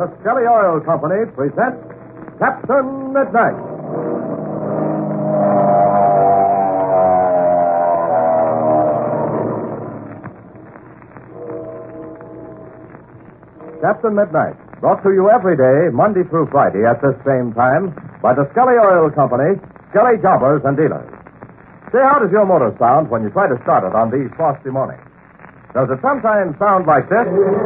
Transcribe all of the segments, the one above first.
The Skelly Oil Company presents Captain Midnight. Captain Midnight, brought to you every day, Monday through Friday at this same time, by the Skelly Oil Company, Skelly Jobbers and Dealers. Say, how does your motor sound when you try to start it on these frosty mornings? Does it sometimes sound like this?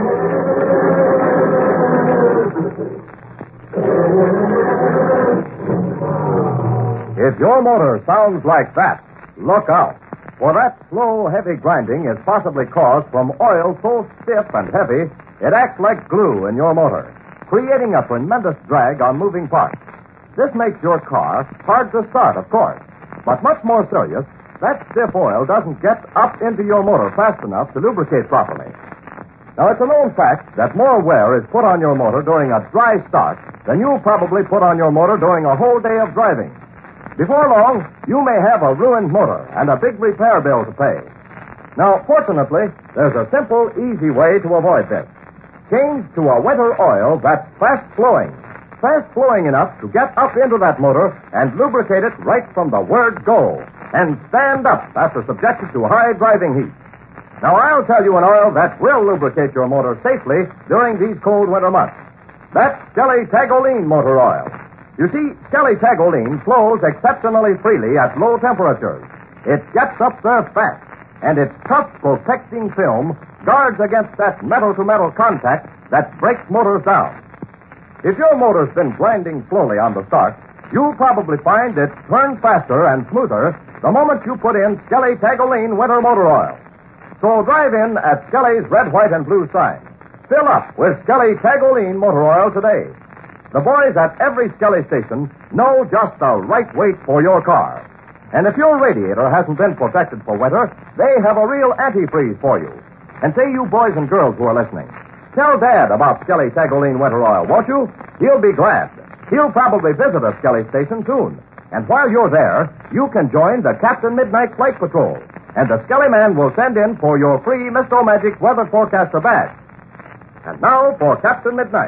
If your motor sounds like that, look out. For that slow, heavy grinding is possibly caused from oil so stiff and heavy, it acts like glue in your motor, creating a tremendous drag on moving parts. This makes your car hard to start, of course. But much more serious, that stiff oil doesn't get up into your motor fast enough to lubricate properly. Now, it's a known fact that more wear is put on your motor during a dry start than you'll probably put on your motor during a whole day of driving. Before long, you may have a ruined motor and a big repair bill to pay. Now, fortunately, there's a simple, easy way to avoid this. Change to a winter oil that's fast-flowing enough to get up into that motor and lubricate it right from the word go, and stand up after subjected to high driving heat. Now, I'll tell you an oil that will lubricate your motor safely during these cold winter months. That's Skelly Tagoline Motor Oil. You see, Skelly Tagoline flows exceptionally freely at low temperatures. It gets up there fast, and its tough protecting film guards against that metal-to-metal contact that breaks motors down. If your motor's been grinding slowly on the start, you'll probably find it turns faster and smoother the moment you put in Skelly Tagoline Winter Motor Oil. So drive in at Skelly's red, white, and blue sign. Fill up with Skelly Tagoline Motor Oil today. The boys at every Skelly station know just the right weight for your car. And if your radiator hasn't been protected for winter, they have a real antifreeze for you. And say, you boys and girls who are listening, tell Dad about Skelly Tagoline Winter Oil, won't you? He'll be glad. He'll probably visit a Skelly station soon. And while you're there, you can join the Captain Midnight Flight Patrol. And the Skelly man will send in for your free Mr. Magic Weather Forecaster badge. And now for Captain Midnight.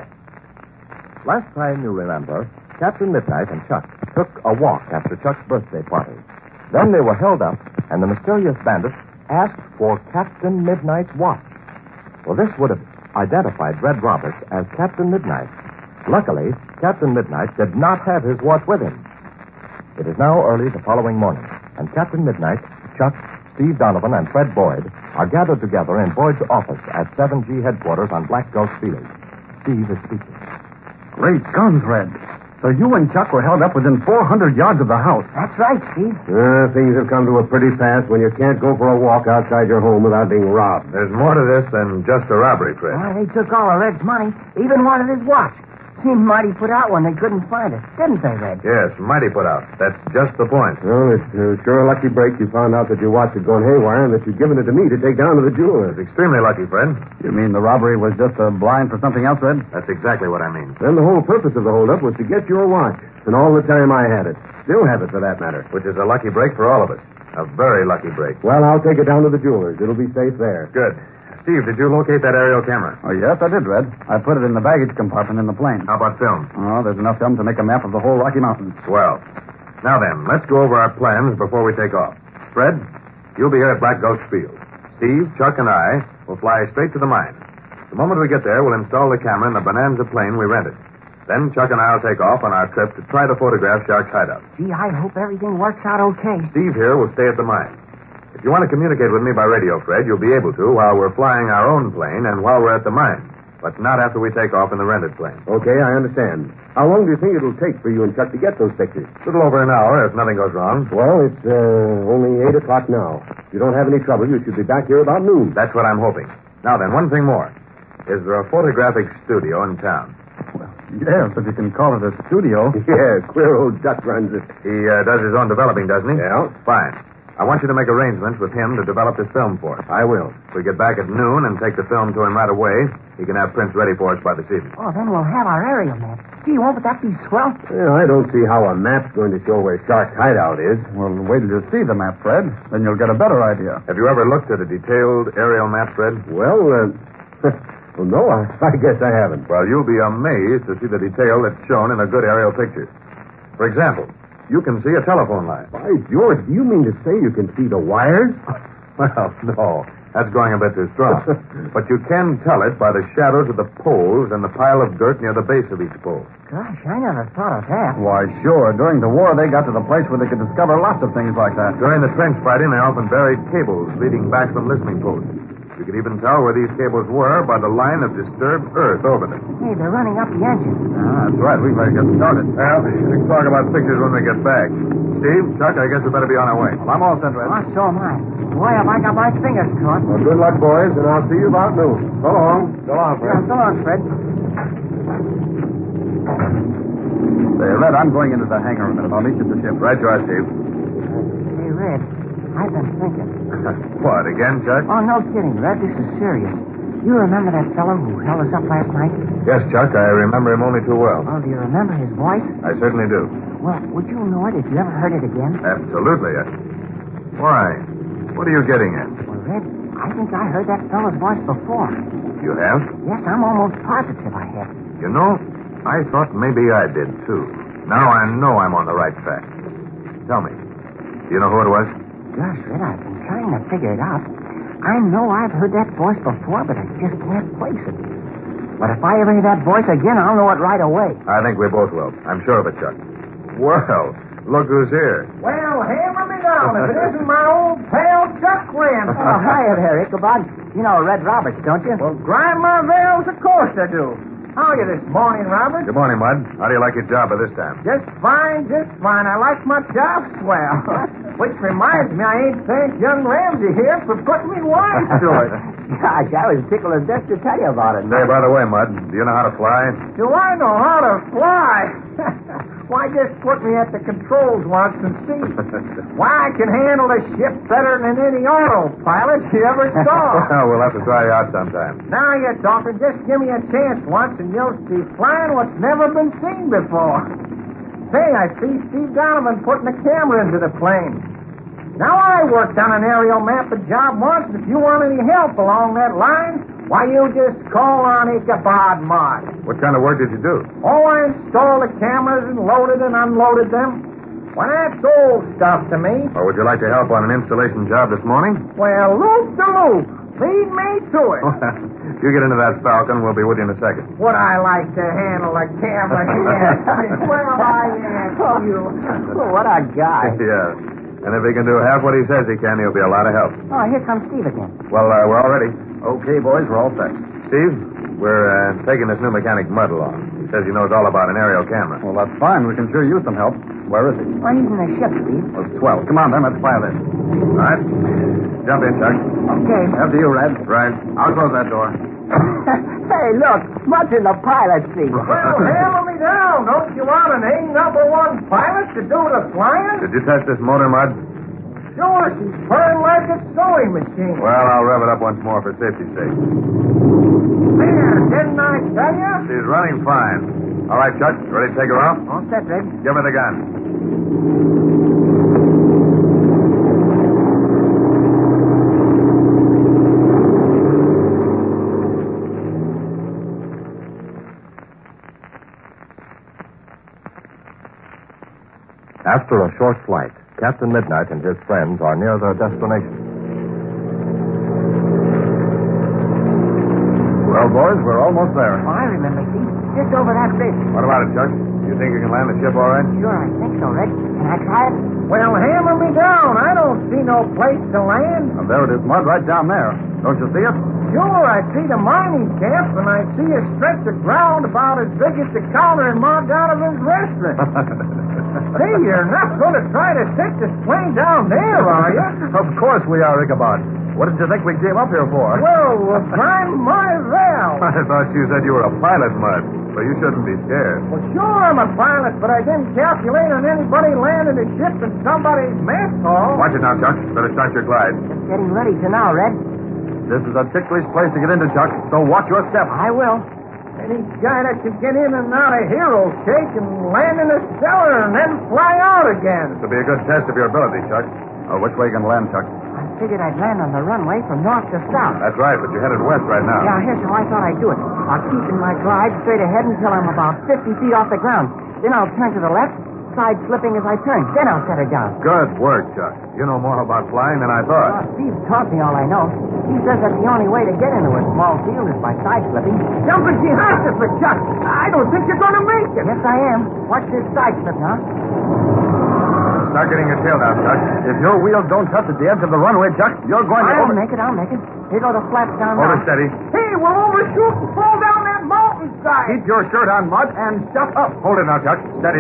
Last time, you remember, Captain Midnight and Chuck took a walk after Chuck's birthday party. Then they were held up, and the mysterious bandit asked for Captain Midnight's watch. Well, this would have identified Red Roberts as Captain Midnight. Luckily, Captain Midnight did not have his watch with him. It is now early the following morning, and Captain Midnight, Chuck, Steve Donovan, and Fred Boyd are gathered together in Boyd's office at 7G headquarters on Black Gulch Field. Steve is speaking. Great guns, Red. So you and Chuck were held up within 400 yards of the house. That's right, Steve. Things have come to a pretty pass when you can't go for a walk outside your home without being robbed. There's more to this than just a robbery, Fred. Well, they took all of Red's money, even wanted his watch. Seemed mighty put out when they couldn't find it, didn't they, Red? Yes, mighty put out. That's just the point. Well, it's sure a lucky break you found out that your watch had gone haywire and that you'd given it to me to take down to the jeweler. It's extremely lucky, Fred. You mean the robbery was just a blind for something else, Red? That's exactly what I mean. Then the whole purpose of the holdup was to get your watch. And all the time I had it. Still have it, for that matter. Which is a lucky break for all of us. A very lucky break. Well, I'll take it down to the jeweler's. It'll be safe there. Good. Steve, did you locate that aerial camera? Oh, yes, I did, Red. I put it in the baggage compartment in the plane. How about film? Oh, there's enough film to make a map of the whole Rocky Mountains. Swell. Now then, let's go over our plans before we take off. Fred, you'll be here at Black Gulch Field. Steve, Chuck, and I will fly straight to the mine. The moment we get there, we'll install the camera in the Bonanza plane we rented. Then Chuck and I will take off on our trip to try to photograph Shark's hideout. Gee, I hope everything works out okay. Steve here will stay at the mine. If you want to communicate with me by radio, Fred, you'll be able to while we're flying our own plane and while we're at the mine. But not after we take off in the rented plane. Okay, I understand. How long do you think it'll take for you and Chuck to get those pictures? A little over an hour, if nothing goes wrong. Well, it's only 8 o'clock now. If you don't have any trouble, you should be back here about noon. That's what I'm hoping. Now then, one thing more. Is there a photographic studio in town? Well, yes, if you can call it a studio. Yeah, queer old Duck runs it. He does his own developing, doesn't he? Yeah. Fine. I want you to make arrangements with him to develop this film for us. I will. If we get back at noon and take the film to him right away, he can have prints ready for us by this evening. Oh, then we'll have our aerial map. Gee, won't that be swell? Well, I don't see how a map's going to show where Shark's hideout is. Well, wait till you see the map, Fred. Then you'll get a better idea. Have you ever looked at a detailed aerial map, Fred? Well, Well, no, I guess I haven't. Well, you'll be amazed to see the detail that's shown in a good aerial picture. For example, you can see a telephone line. By George, do you mean to say you can see the wires? Well, no. That's going a bit too strong. But you can tell it by the shadows of the poles and the pile of dirt near the base of each pole. Gosh, I never thought of that. Why, sure. During the war, they got to the place where they could discover lots of things like that. During the trench fighting, they often buried cables leading back from listening posts. You could even tell where these cables were by the line of disturbed earth over them. Hey, they're running up the engine. That's right. We better get started. Well, we can talk about pictures when we get back. Steve, Chuck, I guess we better be on our way. Well, I'm all set, Red. Oh, so am I. Boy, have I got my fingers crossed. Well, good luck, boys, and I'll see you about noon. So long. So long, Yeah, so long, Fred. Say, Red, I'm going into the hangar a minute. I'll meet you at the ship. Right you are, Steve. Hey, Red, I've been thinking. What, again, Chuck? Oh, no kidding, Red. This is serious. You remember that fellow who held us up last night? Yes, Chuck, I remember him only too well. Oh, do you remember his voice? I certainly do. Well, would you know it if you ever heard it again? Absolutely. Why? What are you getting at? Well, Red, I think I heard that fellow's voice before. You have? Yes, I'm almost positive I have. You know, I thought maybe I did, too. Now I know I'm on the right track. Tell me, do you know who it was? Gosh, Red, I've been trying to figure it out. I know I've heard that voice before, but I just can't place it. But if I ever hear that voice again, I'll know it right away. I think we both will. I'm sure of it, Chuck. Well, look who's here. Well, hammer me down if it isn't my old pal Chuck Wren. Oh, hi there, Ichabod. You know Red Roberts, don't you? Well, grind my veils, of course I do. How are you this morning, Robert? Good morning, Mud. How do you like your job by this time? Just fine, just fine. I like my job swell. Which reminds me, I ain't thanked young Ramsey here for putting me wife to it. Gosh, I was tickled to death to tell you about it. Say, by the way, Mud, do you know how to fly? Do I know how to fly? Why, just put me at the controls once and see. Why, I can handle a ship better than any autopilot you ever saw. Well, we'll have to try you out sometime. Now you're talking. Just give me a chance once and you'll see flying what's never been seen before. Say, I see Steve Donovan putting a camera into the plane. Now, I worked on an aerial map of job once, and if you want any help along that line, why, you just call on Ichabod Mott. What kind of work did you do? Oh, I installed the cameras and loaded and unloaded them. Well, that's old stuff to me. Or would you like to help on an installation job this morning? Well, loop-de-loop. Lead me to it. If you get into that Falcon, we'll be with you in a second. Would I like to handle a camera here? Well, I ask you. What a guy. Yeah. And if he can do half what he says he can, he'll be a lot of help. Oh, here comes Steve again. Well, we're all ready. Okay, boys, we're all set. Steve, we're taking this new mechanic Mud along. He says he knows all about an aerial camera. Well, that's fine. We can sure use some help. Where is he? Oh, he's in the ship, Steve. Well, swell. Come on, then. Let's fire this. All right. Jump in, Chuck. Okay. After you, Red. Right. I'll close that door. Hey, look. Mud's in the pilot seat. Well, hammer me down. Don't you want an A-1 pilot to do the flying? Did you test this motor, Mud? Sure, she's purring like a sewing machine. Well, I'll rev it up once more for safety's sake. There, didn't I tell you? She's running fine. All right, Chuck, ready to take her off? All set, Red. Give her the gun. After a short flight, Captain Midnight and his friends are near their destination. Well, boys, we're almost there. Oh, I remember, Steve. Just over that bridge. What about it, Chuck? You think you can land the ship all right? Sure, I think so, Red. Can I try it? Well, hammer me down. I don't see no place to land. And there it is, Mud, right down there. Don't you see it? Sure, I see the mining camp, and I see a stretch of ground about as big as the counter in Ma Donovan's restaurant. Say, you're not going to try to take this plane down there, are you? Of course we are, Ichabod. What did you think we came up here for? Well, grind my valve. I thought you said you were a pilot, Mud, so you shouldn't be scared. Well, sure, I'm a pilot, but I didn't calculate on anybody landing a ship in somebody's mess hall. Watch it now, Chuck. Better start your glide. Just getting ready to now, Red. This is a ticklish place to get into, Chuck, so watch your step. I will. Any guy that can get in and out of Hero Shake and land in a cellar and then fly out again. This will be a good test of your ability, Chuck. Which way you can land, Chuck? I figured I'd land on the runway from north to south. That's right, but you're headed west right now. Yeah, here's how I thought I'd do it. I'll keep in my glide straight ahead until I'm about 50 feet off the ground. Then I'll turn to the left, side slipping as I turn. Then I'll set her down. Good work, Chuck. You know more about flying than I thought. Steve taught me all I know. He says that the only way to get into a small field is by side slipping. Jumping jihasta for Chuck. I don't think you're going to make it. Yes, I am. Watch this side slip now. Start getting your tail down, Chuck. If your wheels don't touch at the edge of the runway, Chuck, you're going to... I'll make it. Here go the flaps down Hold now. it steady. Hey, we'll overshoot and fall down that mountainside. Keep your shirt on, Mud, and shut up. Hold it now, Chuck. Steady.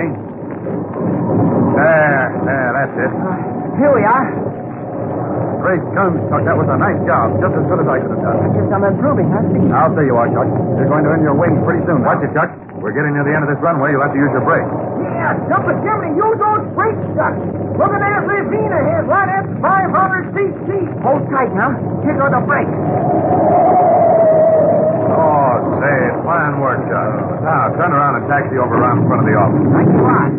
There, that's it. Here we are. Great guns, Chuck. That was a nice job. Just as good as I could have done. I guess I'm improving, huh, Steve? I'll say you are, Chuck. You're going to earn your wings pretty soon. Watch it, Chuck. We're getting near the end of this runway. You'll have to use your brakes. Yeah, jumping Jimmy, use those brakes, Chuck. Look at that ravine ahead, right at 500 feet deep. Hold tight now. Here go the brakes. Oh, say, fine work, Chuck. Now, turn around and taxi over around in front of the office. Like you are.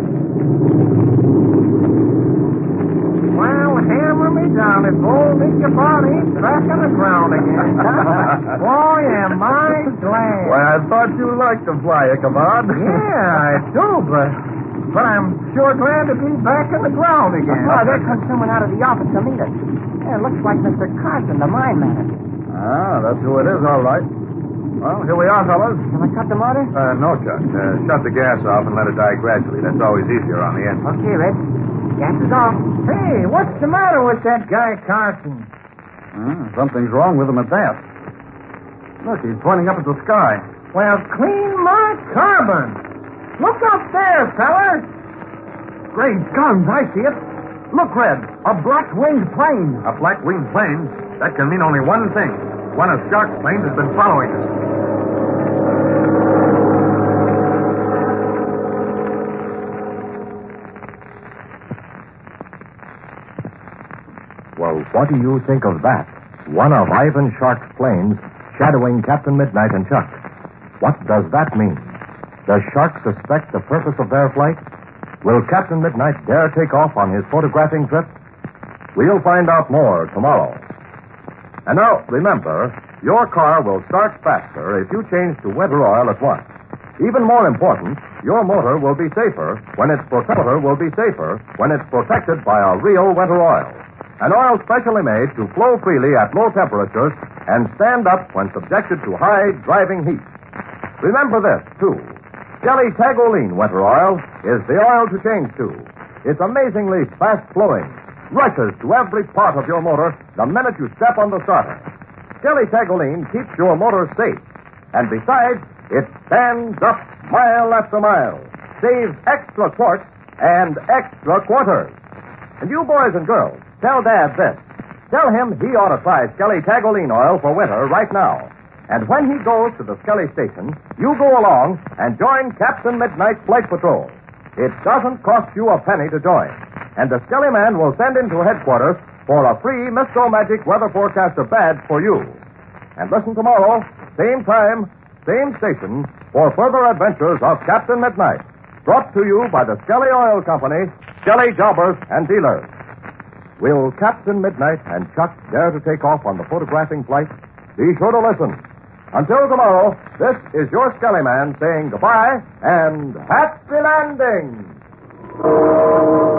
Well, hammer me down if old Ichabod ain't back on the ground again. Boy, am I glad. Why, I thought you liked to fly, Ichabod. Yeah, I do, but I'm sure glad to be back on the ground again. Oh, there comes someone out of the office to meet us. Yeah, it looks like Mr. Carson, the mine man. Ah, that's who it is, all right. Well, here we are, fellas. Can I cut the motor? No, Chuck. Shut the gas off and let it die gradually. That's always easier on the engine. Okay, Red. Gas is off. Hey, what's the matter with that guy, Carson? Something's wrong with him at that. Look, he's pointing up at the sky. Well, clean my carbon. Look up there, fellas. Great guns, I see it. Look, Red, a black-winged plane. A black-winged plane? That can mean only one thing. One of Shark's planes has been following us. Well, what do you think of that? One of Ivan Shark's planes shadowing Captain Midnight and Chuck. What does that mean? Does Shark suspect the purpose of their flight? Will Captain Midnight dare take off on his photographing trip? We'll find out more tomorrow. And now, remember, your car will start faster if you change to winter oil at once. Even more important, your motor will be safer when it's protected by a real winter oil. An oil specially made to flow freely at low temperatures and stand up when subjected to high driving heat. Remember this, too. Skelly Tagoline winter oil is the oil to change to. It's amazingly fast-flowing, rushes to every part of your motor the minute you step on the starter. Skelly Tagoline keeps your motor safe. And besides, it stands up mile after mile, saves extra quarts and extra quarters. And you boys and girls, tell Dad this. Tell him he ought to try Skelly Tagoline oil for winter right now. And when he goes to the Skelly station, you go along and join Captain Midnight's Flight Patrol. It doesn't cost you a penny to join. And the Skelly man will send into headquarters for a free Mr. Magic Weather Forecaster badge for you. And listen tomorrow, same time, same station, for further adventures of Captain Midnight. Brought to you by the Skelly Oil Company, Skelly Jobbers and Dealers. Will Captain Midnight and Chuck dare to take off on the photographing flight? Be sure to listen. Until tomorrow, this is your Skelly Man saying goodbye and happy landing!